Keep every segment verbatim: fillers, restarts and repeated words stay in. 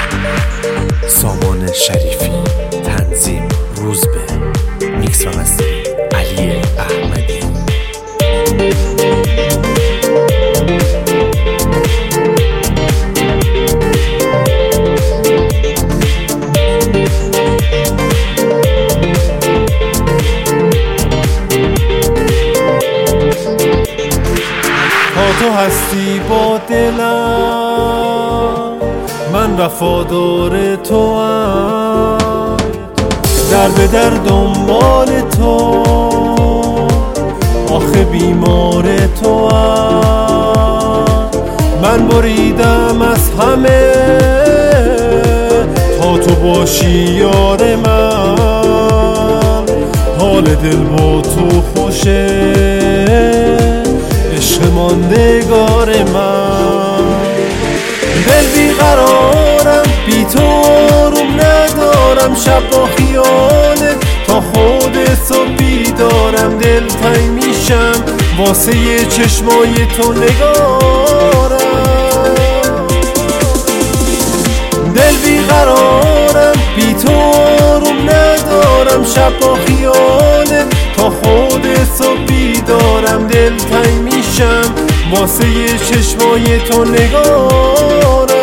سامان شریفی، تنظیم روزبه، میکس و مسترینگ علی احمدی. تا تو هستی با دلم، من وفادار تو هم، در به در دنبال تو، آخه بیمار تو هم. من بریدم از همه تا تو باشی یار من، حال دل با تو خوشه، عشق ماندگار من. دل بیقرارم، بی تو آروم ندارم، شب با خیالت تا خود صبح بیدارم. دل تنگ میشم واسه یه چشمای تو نگارم. دل بیقرارم، بی تو آروم ندارم، شب با خیالت تا خود صبح بیدارم. دل تنگ میشم واسه یه چشمای تو نگارم.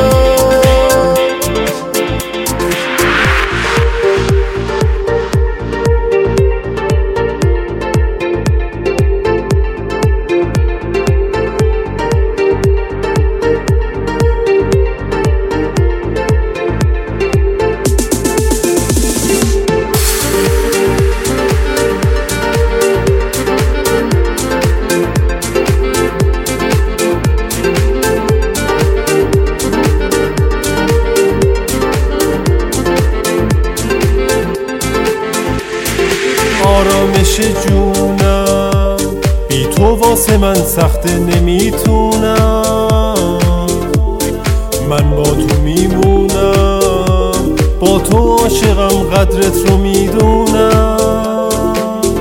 آرامش جونم، بی تو واسه من سخته نمیتونم. من با تو میمونم، با تو عاشقم، قدرت رو میدونم.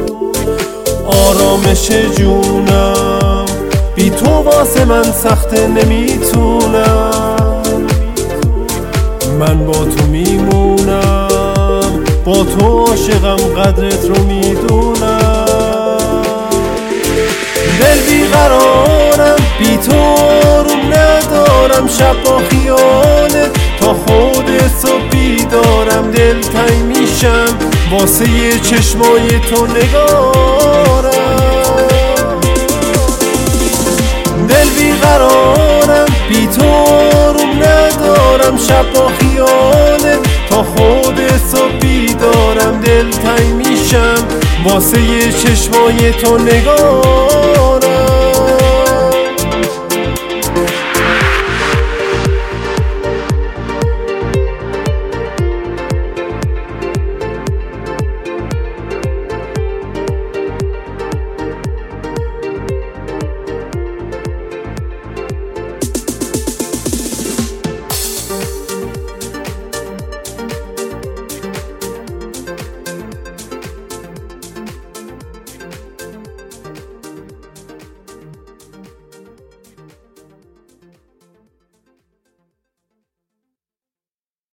آرامش جونم، بی تو واسه من سخته نمیتونم. من با تو میمونم، با تو عاشقم، قدرت رو میدونم. دل بیقرارم، بی تو آروم ندارم، شب با خیالت تا خود صبح بیدارم. دل تنگ میشم واسه یه چشمای تو نگارم. دل بیقرارم، بی تو آروم ندارم، شب با خیالت تا خود صبح بیدارم. دل تنگ میشم واسه یه چشمای تو نگارم.